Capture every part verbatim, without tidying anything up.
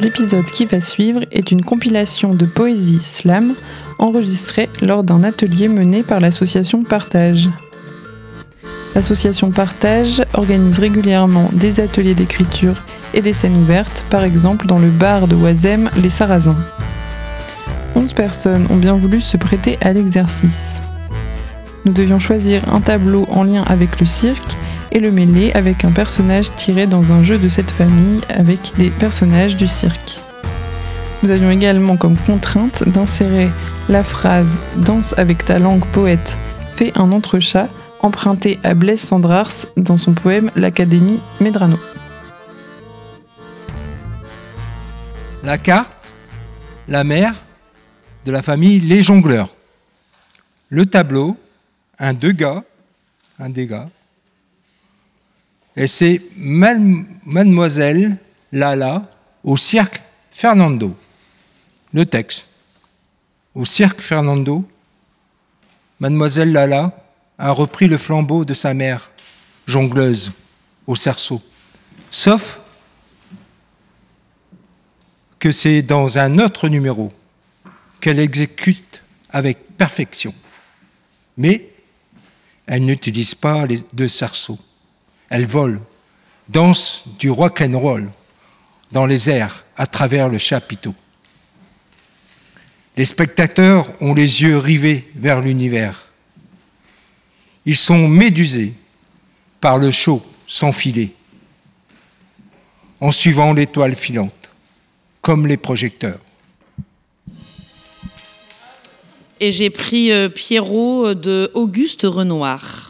L'épisode qui va suivre est une compilation de poésie slam enregistrée lors d'un atelier mené par l'association Partage. L'association Partage organise régulièrement des ateliers d'écriture et des scènes ouvertes, par exemple dans le bar de Oisem, les Sarrasins. Onze personnes ont bien voulu se prêter à l'exercice. Nous devions choisir un tableau en lien avec le cirque et le mêler avec un personnage tiré dans un jeu de cette famille avec des personnages du cirque. Nous avions également comme contrainte d'insérer la phrase « Danse avec ta langue, poète, fais un entrechat » empruntée à Blaise Cendrars dans son poème « L'Académie Medrano ». La carte, la mère de la famille Les Jongleurs. Le tableau, un deux gars, un des gars, et c'est Mademoiselle Lala au cirque Fernando. Le texte. Au cirque Fernando, Mademoiselle Lala a repris le flambeau de sa mère, jongleuse, au cerceau. Sauf que c'est dans un autre numéro qu'elle exécute avec perfection. Mais elle n'utilise pas les deux cerceaux. Elle vole, danse du rock'n'roll dans les airs à travers le chapiteau. Les spectateurs ont les yeux rivés vers l'univers. Ils sont médusés par le show sans filet, en suivant l'étoile filante, comme les projecteurs. Et j'ai pris euh, Pierrot de Auguste Renoir.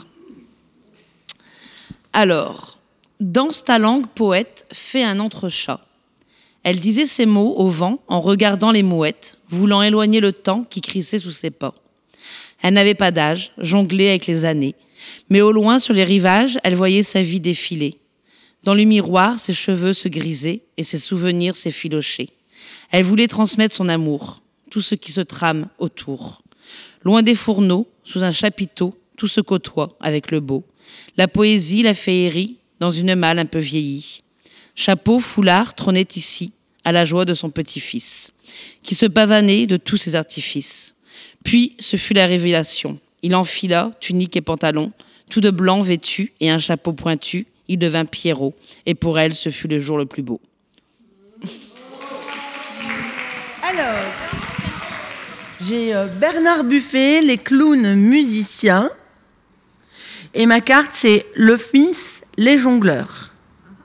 Alors, danse ta langue, poète, fais un entrechat. Elle disait ces mots au vent en regardant les mouettes, voulant éloigner le temps qui crissait sous ses pas. Elle n'avait pas d'âge, jonglait avec les années, mais au loin sur les rivages, elle voyait sa vie défiler. Dans le miroir, ses cheveux se grisaient et ses souvenirs s'effilochaient. Elle voulait transmettre son amour, tout ce qui se trame autour. Loin des fourneaux, sous un chapiteau, tout se côtoie avec le beau. La poésie, la féerie, dans une malle un peu vieillie. Chapeau, foulard trônait ici, à la joie de son petit-fils, qui se pavanait de tous ses artifices. Puis, ce fut la révélation. Il enfila tunique et pantalon, tout de blanc vêtu et un chapeau pointu. Il devint Pierrot, et pour elle, ce fut le jour le plus beau. Alors, j'ai Bernard Buffet, les clowns musiciens. Et ma carte, c'est le fils, les jongleurs.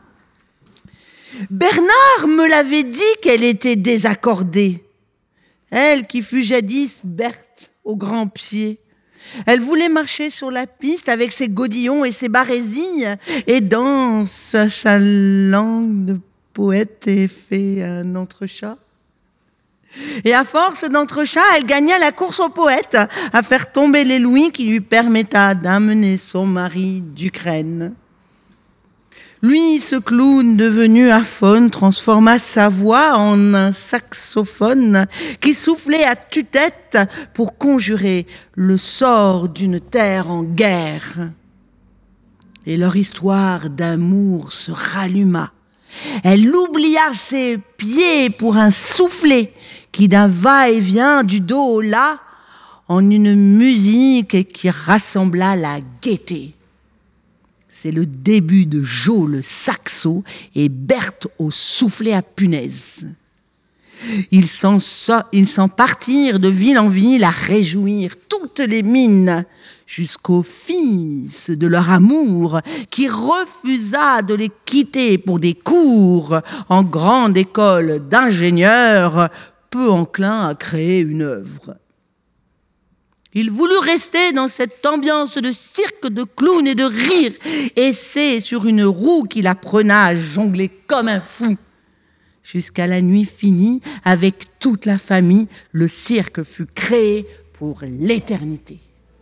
Bernard me l'avait dit qu'elle était désaccordée. Elle qui fut jadis Berthe au grand pied. Elle voulait marcher sur la piste avec ses godillons et ses barésilles et danse sa langue de poète et fait un entrechat. Et à force d'entrechat, elle gagna la course au poète à faire tomber les louis qui lui permetta d'amener son mari d'Ukraine. Lui, ce clown devenu aphone, transforma sa voix en un saxophone qui soufflait à tue-tête pour conjurer le sort d'une terre en guerre. Et leur histoire d'amour se ralluma. Elle oublia ses pieds pour un soufflet qui d'un va-et-vient du dos au là en une musique qui rassembla la gaieté. C'est le début de Jo le saxo et Berthe au soufflet à punaise. Ils s'en, so- ils s'en partirent de ville en ville à réjouir toutes les mines, jusqu'au fils de leur amour qui refusa de les quitter pour des cours en grande école d'ingénieurs, peu enclin à créer une œuvre. Il voulut rester dans cette ambiance de cirque, de clown et de rire, et c'est sur une roue qu'il apprenait à jongler comme un fou. Jusqu'à la nuit finie, avec toute la famille, le cirque fut créé pour l'éternité.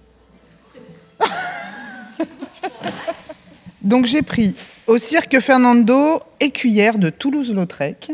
Donc j'ai pris au cirque Fernando, écuyère de Toulouse-Lautrec,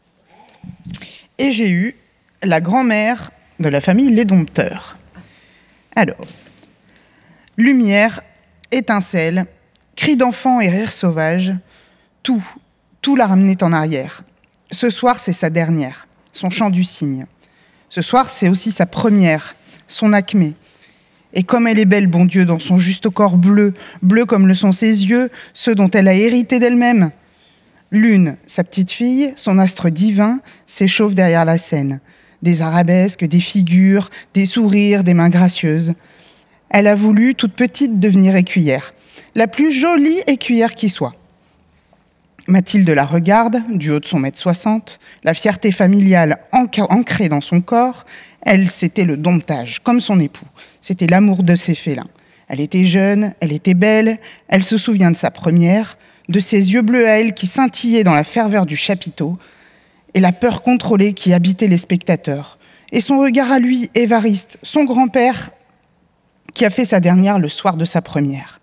et j'ai eu la grand-mère de la famille Les Dompteurs. Alors, lumière, étincelle, cris d'enfants et rires sauvages, tout, tout la ramenait en arrière. Ce soir, c'est sa dernière, son chant du cygne. Ce soir, c'est aussi sa première, son acmé. Et comme elle est belle, bon Dieu, dans son juste corps bleu, bleu comme le sont ses yeux, ceux dont elle a hérité d'elle-même. Lune, sa petite fille, son astre divin, s'échauffe derrière la scène. Des arabesques, des figures, des sourires, des mains gracieuses. Elle a voulu, toute petite, devenir écuyère. La plus jolie écuyère qui soit. Mathilde la regarde, du haut de son mètre soixante, la fierté familiale ancrée dans son corps. Elle, c'était le domptage, comme son époux. C'était l'amour de ses félins. Elle était jeune, elle était belle, elle se souvient de sa première, de ses yeux bleus à elle qui scintillaient dans la ferveur du chapiteau, et la peur contrôlée qui habitait les spectateurs. Et son regard à lui, Évariste, son grand-père, qui a fait sa dernière le soir de sa première.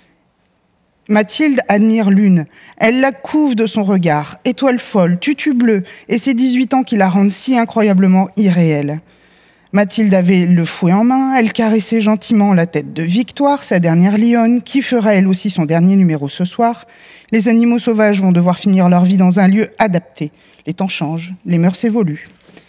Mathilde admire Lune. Elle la couve de son regard, étoile folle, tutu bleu, et ses dix-huit ans qui la rendent si incroyablement irréelle. Mathilde avait le fouet en main, elle caressait gentiment la tête de Victoire, sa dernière lionne, qui fera elle aussi son dernier numéro ce soir. Les animaux sauvages vont devoir finir leur vie dans un lieu adapté. Les temps changent, les mœurs évoluent.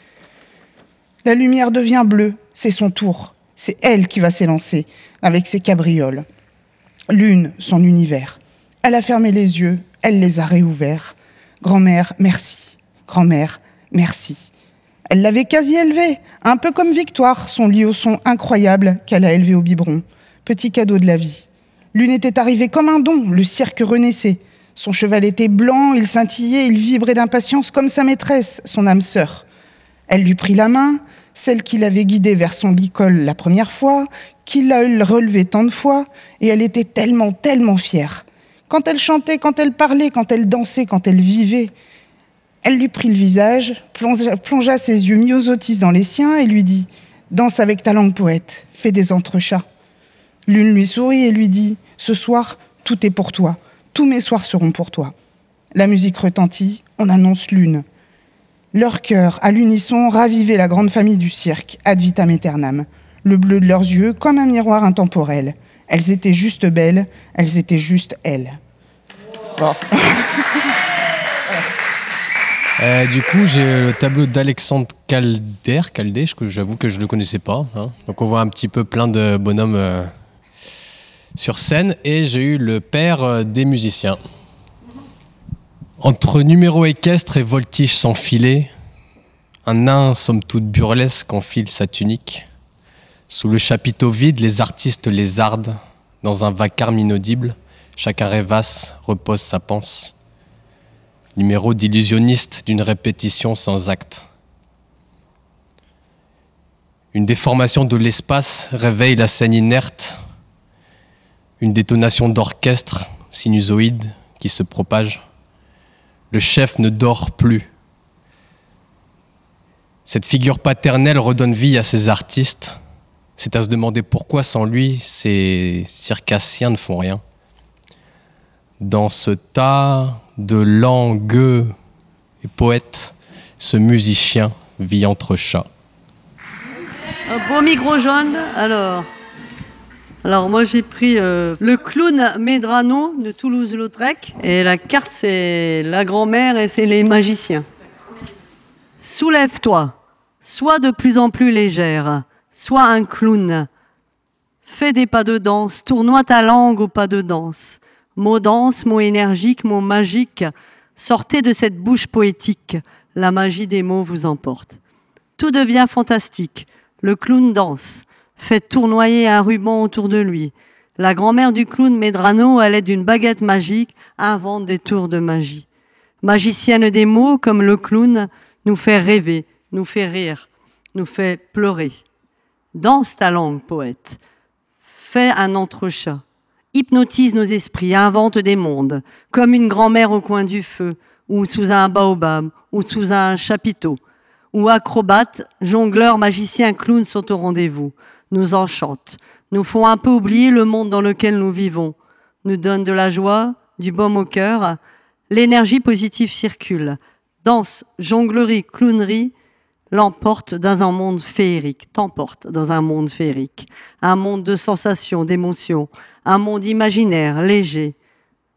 La lumière devient bleue, c'est son tour. C'est elle qui va s'élancer avec ses cabrioles. Lune, son univers. Elle a fermé les yeux, elle les a réouverts. Grand-mère, merci. Grand-mère, merci. Elle l'avait quasi élevée, un peu comme Victoire, son liaison incroyable qu'elle a élevé au biberon. Petit cadeau de la vie. Lune était arrivée comme un don, le cirque renaissait. Son cheval était blanc, il scintillait, il vibrait d'impatience comme sa maîtresse, son âme sœur. Elle lui prit la main, celle qui l'avait guidée vers son licol la première fois, qui l'a relevée tant de fois, et elle était tellement, tellement fière. Quand elle chantait, quand elle parlait, quand elle dansait, quand elle vivait, elle lui prit le visage, plongea, plongea ses yeux myosotis dans les siens et lui dit « Danse avec ta langue, poète, fais des entrechats. » Lune lui sourit et lui dit « Ce soir, tout est pour toi. Tous mes soirs seront pour toi. » La musique retentit, on annonce Lune. Leurs cœurs, à l'unisson, ravivaient la grande famille du cirque, ad vitam aeternam. Le bleu de leurs yeux, comme un miroir intemporel. Elles étaient juste belles, elles étaient juste elles. Bon. Euh, du coup, j'ai le tableau d'Alexandre Calder, Caldé, j'avoue que je ne le connaissais pas. Hein. Donc on voit un petit peu plein de bonhommes euh, sur scène. Et j'ai eu le père euh, des musiciens. Entre numéro équestre et voltige sans filet, un nain somme toute burlesque enfile sa tunique. Sous le chapiteau vide, les artistes lézardent. Dans un vacarme inaudible, chacun rêvasse, repose sa panse. Numéro d'illusionniste d'une répétition sans acte. Une déformation de l'espace réveille la scène inerte. Une détonation d'orchestre sinusoïde qui se propage. Le chef ne dort plus. Cette figure paternelle redonne vie à ces artistes. C'est à se demander pourquoi sans lui, ces circassiens ne font rien. Dans ce tas de langueux et poètes, ce musicien vit entre chats. Un beau micro jaune, alors. Alors moi j'ai pris euh, le clown Medrano de Toulouse-Lautrec et la carte c'est la grand-mère et c'est les magiciens. Soulève-toi, sois de plus en plus légère, sois un clown. Fais des pas de danse, tournoie ta langue au pas de danse. Mots denses, mots énergiques, mots magiques, sortez de cette bouche poétique, la magie des mots vous emporte. Tout devient fantastique, le clown danse, fait tournoyer un ruban autour de lui. La grand-mère du clown Medrano, à l'aide d'une baguette magique, invente des tours de magie. Magicienne des mots, comme le clown, nous fait rêver, nous fait rire, nous fait pleurer. Danse ta langue, poète. Fais un entrechat. Hypnotise nos esprits, invente des mondes, comme une grand-mère au coin du feu, ou sous un baobab, ou sous un chapiteau, ou acrobates, jongleurs, magiciens, clowns sont au rendez-vous, nous enchantent, nous font un peu oublier le monde dans lequel nous vivons, nous donnent de la joie, du baume au cœur, l'énergie positive circule, danse, jonglerie, clownerie, l'emporte dans un monde féerique, t'emporte dans un monde féerique, un monde de sensations, d'émotions, un monde imaginaire, léger.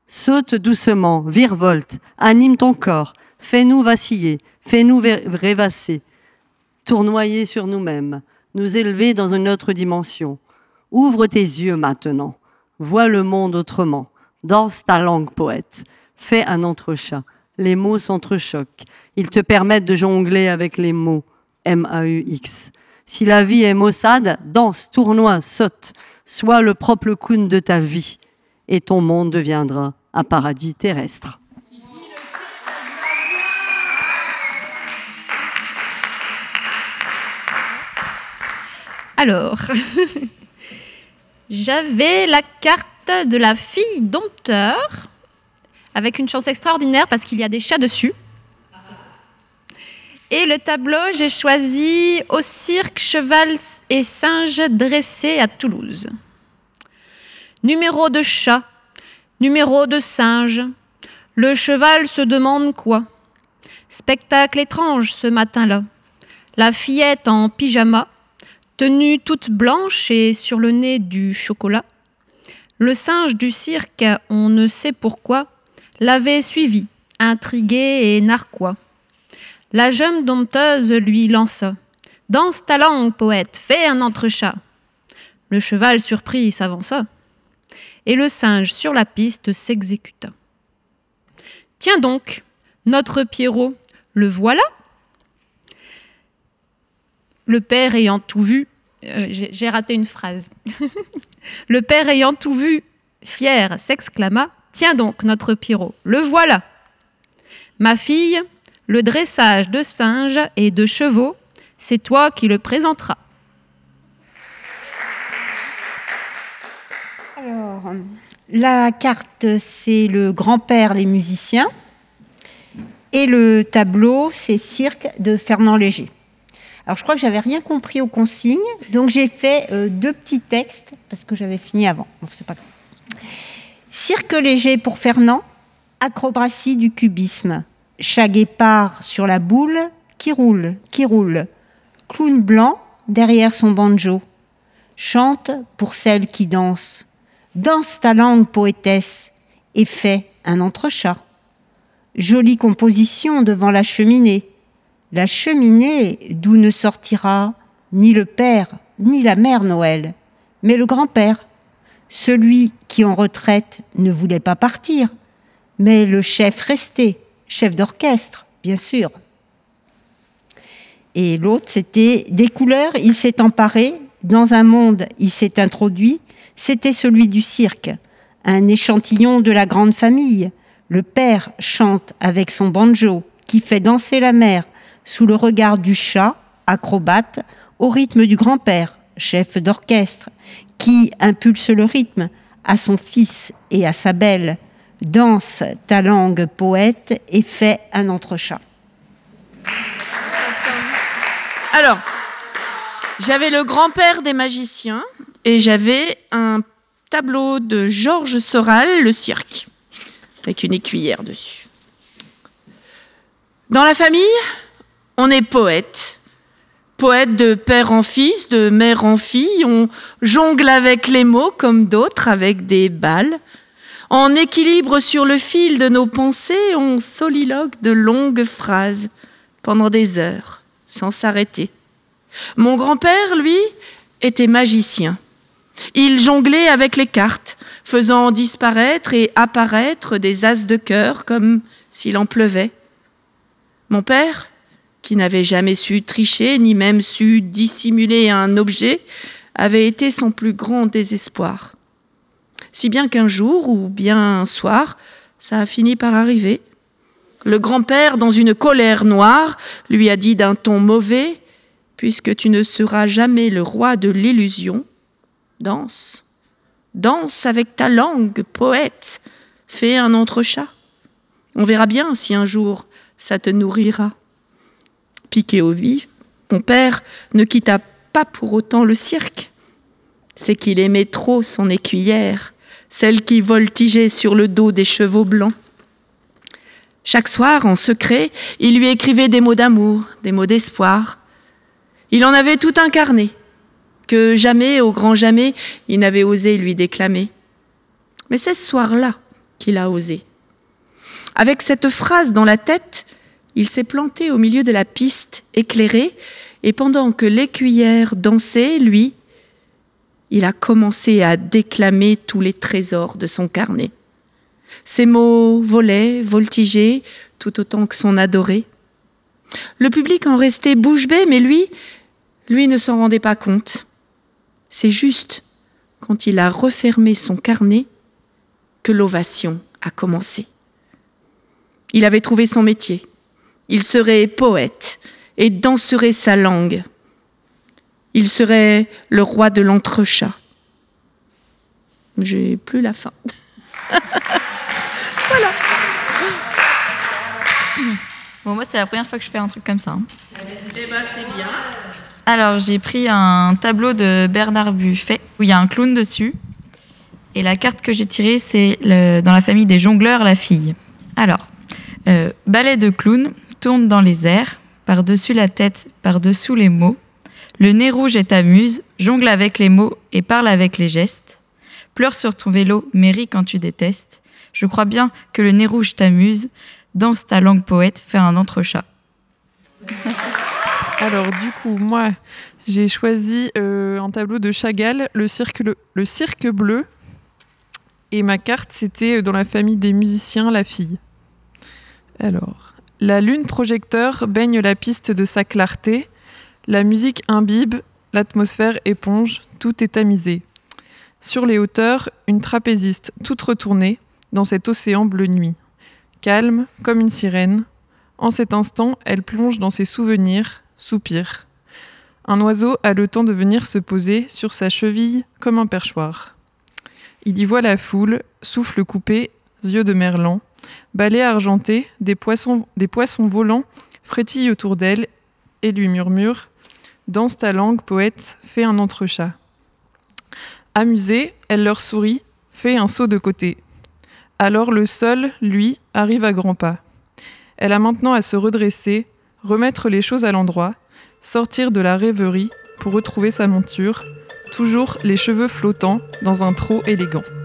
Saute doucement, virevolte, anime ton corps, fais-nous vaciller, fais-nous rêvasser, tournoyer sur nous-mêmes, nous élever dans une autre dimension. Ouvre tes yeux maintenant, vois le monde autrement, danse ta langue poète, fais un entrechat. Les mots s'entrechoquent, ils te permettent de jongler avec les mots, M A U X. Si la vie est maussade, danse, tournoie, saute, sois le propre clown de ta vie, et ton monde deviendra un paradis terrestre. Alors, j'avais la carte de la fille dompteur, avec une chance extraordinaire parce qu'il y a des chats dessus. Et le tableau, j'ai choisi Au cirque, cheval et singe dressés à Toulouse. Numéro de chat, numéro de singe. Le cheval se demande quoi? Spectacle étrange ce matin-là. La fillette en pyjama, tenue toute blanche et sur le nez du chocolat. Le singe du cirque, on ne sait pourquoi, l'avait suivi, intrigué et narquois. La jeune dompteuse lui lança « Danse ta langue, poète, fais un entrechat !» Le cheval surpris s'avança, et le singe sur la piste s'exécuta. « Tiens donc, notre Pierrot, le voilà ?» Le père ayant tout vu, euh, j'ai, j'ai raté une phrase. Le père ayant tout vu, fier, s'exclama « Tiens donc, notre Pierrot, le voilà !» Ma fille, le dressage de singes et de chevaux, c'est toi qui le présenteras. Alors, la carte, c'est le grand-père, les musiciens. Et le tableau, c'est Cirque de Fernand Léger. Alors, je crois que j'avais rien compris aux consignes, donc j'ai fait euh, deux petits textes, parce que j'avais fini avant. Bon, c'est pas grave. Cirque léger pour Fernand, acrobatie du cubisme. Chat guépard sur la boule, qui roule, qui roule. Clown blanc derrière son banjo. Chante pour celle qui danse. Danse ta langue, poétesse, et fais un entrechat. Jolie composition devant la cheminée. La cheminée d'où ne sortira ni le père, ni la mère Noël, mais le grand-père. Celui qui en retraite ne voulait pas partir, mais le chef restait. Chef d'orchestre, bien sûr. Et l'autre, c'était des couleurs, il s'est emparé, dans un monde, il s'est introduit, c'était celui du cirque, un échantillon de la grande famille. Le père chante avec son banjo, qui fait danser la mère, sous le regard du chat, acrobate, au rythme du grand-père, chef d'orchestre, qui impulse le rythme à son fils et à sa belle. Danse ta langue, poète, et fais un entrechat. Alors, j'avais le grand-père des magiciens et j'avais un tableau de Georges Sorel, le cirque, avec une écuyère dessus. Dans la famille, on est poète. Poète de père en fils, de mère en fille. On jongle avec les mots comme d'autres, avec des balles. En équilibre sur le fil de nos pensées, on soliloque de longues phrases pendant des heures, sans s'arrêter. Mon grand-père, lui, était magicien. Il jonglait avec les cartes, faisant disparaître et apparaître des as de cœur comme s'il en pleuvait. Mon père, qui n'avait jamais su tricher, ni même su dissimuler un objet, avait été son plus grand désespoir. Si bien qu'un jour, ou bien un soir, ça a fini par arriver. Le grand-père, dans une colère noire, lui a dit d'un ton mauvais « Puisque tu ne seras jamais le roi de l'illusion, danse, danse avec ta langue, poète, fais un entrechat. On verra bien si un jour ça te nourrira. » Piqué au vif, mon père ne quitta pas pour autant le cirque. C'est qu'il aimait trop son écuyère, celle qui voltigeait sur le dos des chevaux blancs. Chaque soir, en secret, il lui écrivait des mots d'amour, des mots d'espoir. Il en avait tout un carnet, que jamais, au grand jamais, il n'avait osé lui déclamer. Mais c'est ce soir-là qu'il a osé. Avec cette phrase dans la tête, il s'est planté au milieu de la piste éclairée et pendant que l'écuyère dansait, lui, il a commencé à déclamer tous les trésors de son carnet. Ses mots volaient, voltigeaient, tout autant que son adoré. Le public en restait bouche bée, mais lui, lui ne s'en rendait pas compte. C'est juste quand il a refermé son carnet que l'ovation a commencé. Il avait trouvé son métier. Il serait poète et danserait sa langue. Il serait le roi de l'entrechat. J'ai plus la fin. Voilà. Bon, moi, c'est la première fois que je fais un truc comme ça. Hein. Eh ben, c'est bien. Alors, j'ai pris un tableau de Bernard Buffet où il y a un clown dessus. Et la carte que j'ai tirée, c'est le, dans la famille des jongleurs, la fille. Alors, euh, balai de clown tourne dans les airs, par-dessus la tête, par-dessous les mots. Le nez rouge est amuse, jongle avec les mots et parle avec les gestes. Pleure sur ton vélo, mais ris quand tu détestes. Je crois bien que le nez rouge t'amuse. Danse ta langue poète, fais un entrechat. Alors du coup, moi, j'ai choisi euh, un tableau de Chagall, le cirque, le, le cirque bleu. Et ma carte, c'était dans la famille des musiciens, la fille. Alors, la lune projecteur baigne la piste de sa clarté. La musique imbibe, l'atmosphère éponge, tout est tamisé. Sur les hauteurs, une trapéziste toute retournée dans cet océan bleu nuit. Calme, comme une sirène. En cet instant, elle plonge dans ses souvenirs, soupire. Un oiseau a le temps de venir se poser sur sa cheville comme un perchoir. Il y voit la foule, souffle coupé, yeux de merlan, balai argenté, des poissons, des poissons volants frétillent autour d'elle et lui murmurent « Danse ta langue, poète, fais un entrechat ». Amusée, elle leur sourit, fait un saut de côté. Alors le sol, lui, arrive à grands pas. Elle a maintenant à se redresser, remettre les choses à l'endroit, sortir de la rêverie pour retrouver sa monture, toujours les cheveux flottants dans un trot élégant.